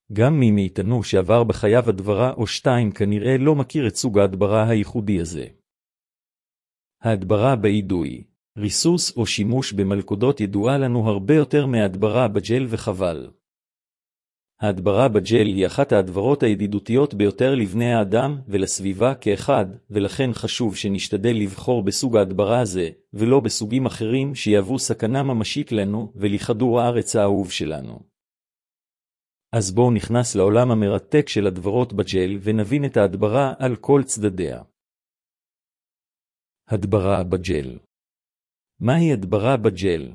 גם מי מאיתנו שעבר בחייו הדברה או שתיים כנראה לא מכיר את סוג ההדברה הייחודי הזה. ההדברה באידוי, ריסוס או שימוש במלכודות ידועה לנו הרבה יותר מההדברה בג'ל וחבל. ההדברה בג'ל היא אחת ההדברות הידידותיות ביותר לבני האדם ולסביבה כאחד, ולכן חשוב שנשתדל לבחור בסוג ההדברה הזה, ולא בסוגים אחרים שיהוו סכנה ממשית לנו ולכדור הארץ האהוב שלנו. אז בואו נכנס לעולם המרתק של הדברות בג'ל ונבין את ההדברה על כל צדדיה. הדברה בג'ל. מהי הדברה בג'ל?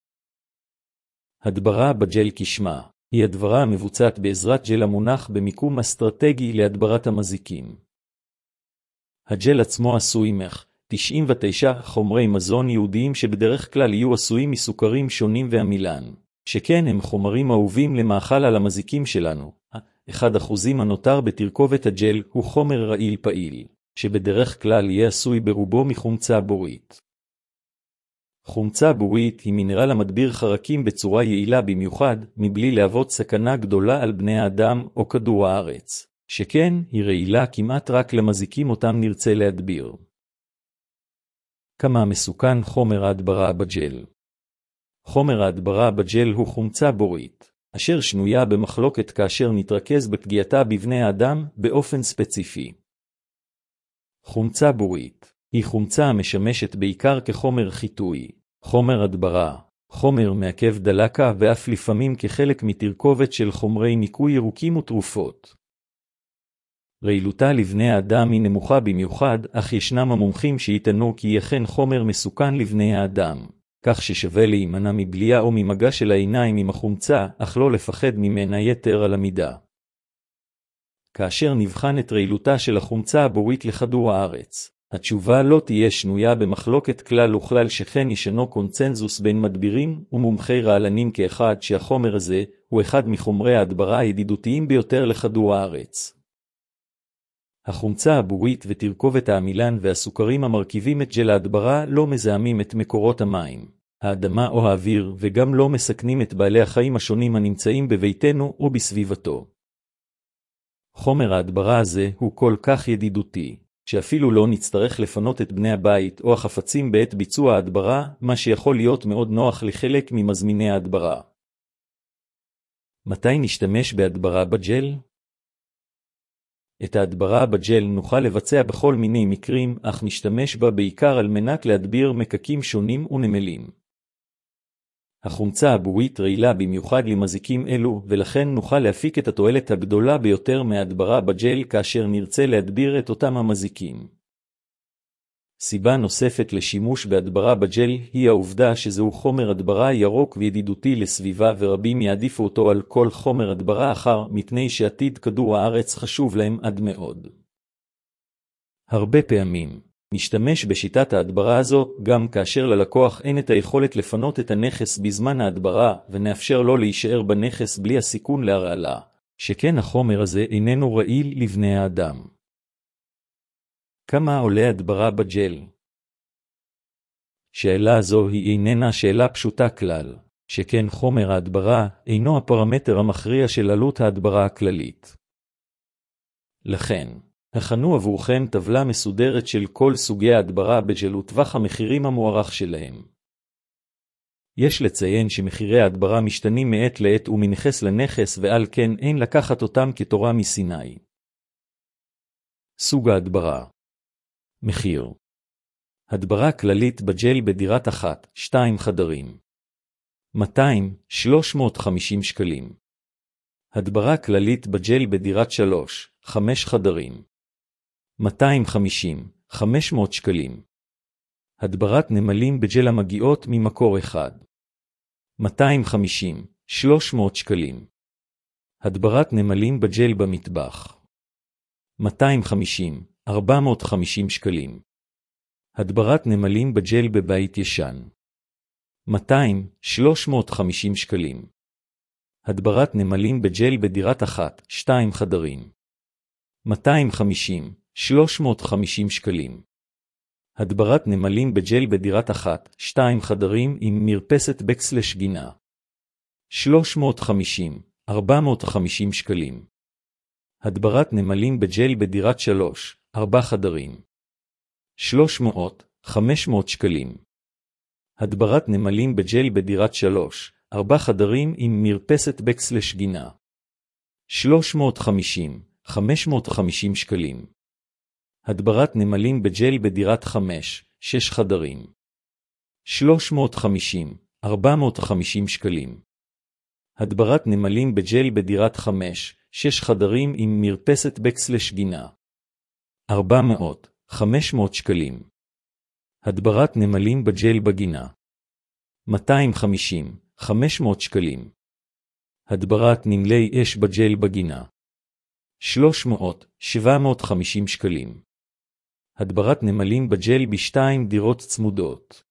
הדברה בג'ל כשמה, היא הדברה המבוצעת בעזרת ג'ל המונח במיקום אסטרטגי להדברת המזיקים. הג'ל עצמו עשוי מ-99 חומרי מזון יהודיים שבדרך כלל יהיו עשויים מסוכרים שונים ועמילן, שכן הם חומרים אהובים למאכל על המזיקים שלנו. 1% הנותר בתרכובת הג'ל הוא חומר רעיל פעיל, שבדרך כלל יהיה עשוי ברובו מחומצה בורית. חומצה בורית היא מינרל המדביר חרקים בצורה יעילה במיוחד, מבלי להוות סכנה גדולה על בני האדם או כדור הארץ, שכן היא רעילה כמעט רק למזיקים אותם נרצה להדביר. כמה מסוכן חומר ההדברה בג'ל? חומר ההדברה בג'ל הוא חומצה בורית, אשר שנויה במחלוקת כאשר נתרכז בפגיעתה בבני האדם באופן ספציפי. חומצה בורית היא חומצה המשמשת בעיקר כחומר חיטוי, חומר הדברה, חומר מעכב דלקה ואף לפעמים כחלק מתרכובת של חומרי ניקוי ירוקים ותרופות. רעילותה לבני האדם היא נמוכה במיוחד, אך ישנם המומחים שיטענו כי היא אכן חומר מסוכן לבני האדם, כך ששווה להימנע מבליעה או ממגע של העיניים עם החומצה, אך לא לפחד ממנה יתר על המידה. כאשר נבחן את רעילותה של החומצה הבורית לכדור הארץ, התשובה לא תהיה שנויה במחלוקת כלל וכלל, שכן ישנו קונצנזוס בין מדבירים ומומחי רעלנים כאחד שהחומר הזה הוא אחד מחומרי ההדברה הידידותיים ביותר לכדור הארץ. החומצה הבורית ותרכובת העמילן והסוכרים המרכיבים את ג'ל ההדברה לא מזהמים את מקורות המים, האדמה או האוויר, וגם לא מסכנים את בעלי החיים השונים הנמצאים בביתנו או בסביבתו. חומר ההדברה הזה הוא כל כך ידידותי, שאפילו לא נצטרך לפנות את בני הבית או החפצים בעת ביצוע ההדברה, מה שיכול להיות מאוד נוח לחלק ממזמיני ההדברה. מתי נשתמש בהדברה בג'ל? את ההדברה בג'ל נוכל לבצע בכל מיני מקרים, אך נשתמש בה בעיקר על מנת להדביר מקקים שונים ונמלים. החומצה הבורית רעילה במיוחד למזיקים אלו, ולכן נוכל להפיק את התועלת הגדולה ביותר מההדברה בג'ל כאשר נרצה להדביר את אותם המזיקים. סיבה נוספת לשימוש בהדברה בג'ל היא העובדה שזהו חומר הדברה ירוק וידידותי לסביבה, ורבים יעדיפו אותו על כל חומר הדברה אחר, מפני שעתיד כדור הארץ חשוב להם עד מאוד. הרבה פעמים נשתמש בשיטת ההדברה הזו גם כאשר ללקוח אין את היכולת לפנות את הנכס בזמן ההדברה, ונאפשר לו להישאר בנכס בלי הסיכון להרעלה, שכן החומר הזה איננו רעיל לבני האדם. כמה עולה הדברה בג'ל? שאלה זו היא איננה שאלה פשוטה כלל, שכן חומר ההדברה אינו הפרמטר המכריע של עלות ההדברה הכללית. לכן, הכנו עבורכם טבלה מסודרת של כל סוגי ההדברה בג'ל וטווח המחירים המוערך שלהם. יש לציין שמחירי ההדברה משתנים מעת לעת ומנכס לנכס, ועל כן אין לקחת אותם כתורה מסיני. סוג ההדברה. מחיר. הדברה כללית בג'ל בדירת 1-2 חדרים 200-350 שקלים. הדברה כללית בג'ל בדירת 3-5 חדרים 250-500 שקלים. הדברת נמלים בג'ל המגיעות ממקור אחד 250-300 שקלים. הדברת נמלים בג'ל במטבח 250-450 שקלים. הדברת נמלים בג'ל בבית ישן 200-350 שקלים. הדברת נמלים בג'ל בדירת 1-2 חדרים 250-350 שקלים. הדברת נמלים בג'ל בדירת 1-2 חדרים עם מרפסת גינה 350-450 450 שקלים. הדברת נמלים בג'ל בדירת 3, 4 חדרים. 300, 500 שקלים. הדברת נמלים בג'ל בדירת 3, 4 חדרים עם מרפסת גינה. 350, 550 שקלים. הדברת נמלים בג'ל בדירת 5, 6 חדרים. 350, 450 שקלים. הדברת נמלים בג'ל בדירת 5, 6 חדרים עם מרפסת גינה. 400, 500 שקלים. הדברת נמלים בג'ל בגינה. 250, 500 שקלים. הדברת נמלי אש בג'ל בגינה. 300, 750 שקלים. הדברת נמלים בג'ל בשתיים דירות צמודות.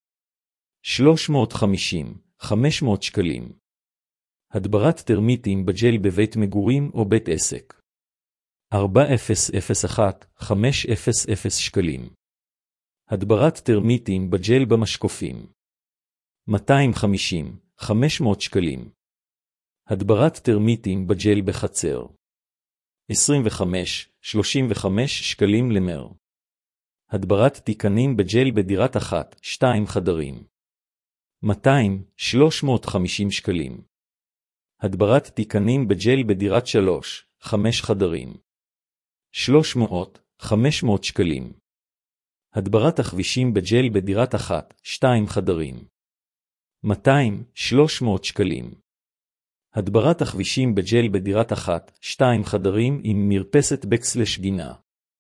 350, 500 שקלים. הדברת טרמיטים בג'ל בבית מגורים או בית עסק. 4001, 500 שקלים. הדברת טרמיטים בג'ל במשקופים. 250, 500 שקלים. הדברת טרמיטים בג'ל בחצר. 25, 35 שקלים למר. הדברת תיקנים בג'ל בדירת 1, 2 חדרים. 200, 350 שקלים. הדברת תיקנים בג'ל בדירת 3, 5 חדרים. 300, 500 שקלים. הדברת הכבישים בג'ל בדירת 1, 2 חדרים. 200, 300 שקלים. הדברת הכבישים בג'ל בדירת 1, 2 חדרים עם מרפסת גינה.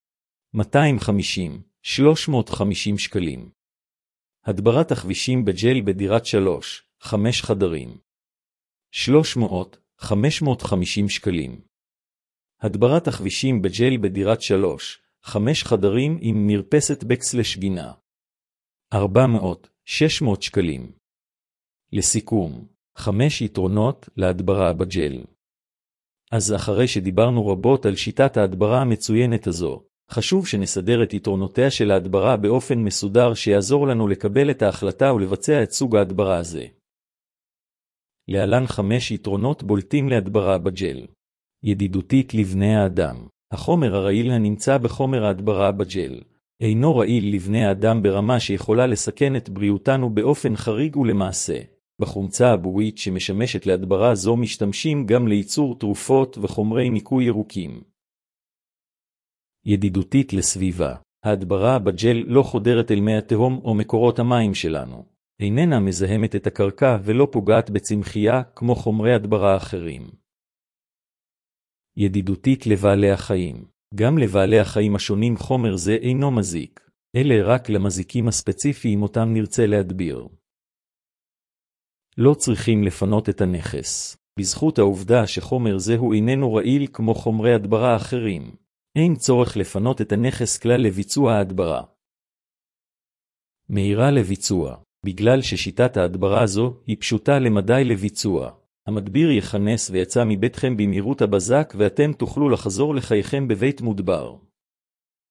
250, 350 שקלים. הדברת הכבישים בג'ל בדירת 3, 5 חדרים. 300, 550 שקלים. הדברת הכבישים בג'ל בדירת 3, 5 חדרים עם מרפסת גינה. 400, 600 שקלים. לסיכום, 5 יתרונות להדברה בג'ל. אז אחרי שדיברנו רבות על שיטת ההדברה המצוינת הזו, חשוב שנסדר את יתרונותיה של ההדברה באופן מסודר שיעזור לנו לקבל את ההחלטה ולבצע את סוג ההדברה הזה. להלן 5 יתרונות בולטים להדברה בג'ל. ידידותית לבני האדם. החומר הרעיל הנמצא בחומר ההדברה בג'ל אינו רעיל לבני האדם ברמה שיכולה לסכן את בריאותנו באופן חריג ולמעשה. בחומצה הבורית שמשמשת להדברה זו משתמשים גם לייצור תרופות וחומרי ניקוי ירוקים. ידידותית לסביבה. ההדברה בג'ל לא חודרת אל מי התהום או מקורות המים שלנו. איננה מזהמת את הקרקע ולא פוגעת בצמחייה כמו חומרי הדברה אחרים. ידידותית לבעלי החיים. גם לבעלי החיים השונים חומר זה אינו מזיק. אלה רק למזיקים הספציפיים אותם נרצה להדביר. לא צריכים לפנות את הנכס. בזכות העובדה שחומר זה הוא איננו רעיל כמו חומרי הדברה אחרים, אין צורך לפנות את הנכס כלל לביצוע ההדברה. מהירה לביצוע. בגלל ששיטת ההדברה הזו היא פשוטה למדי לביצוע, המדביר יכנס ויצא מביתכם במהירות הבזק ואתם תוכלו לחזור לחייכם בבית מודבר.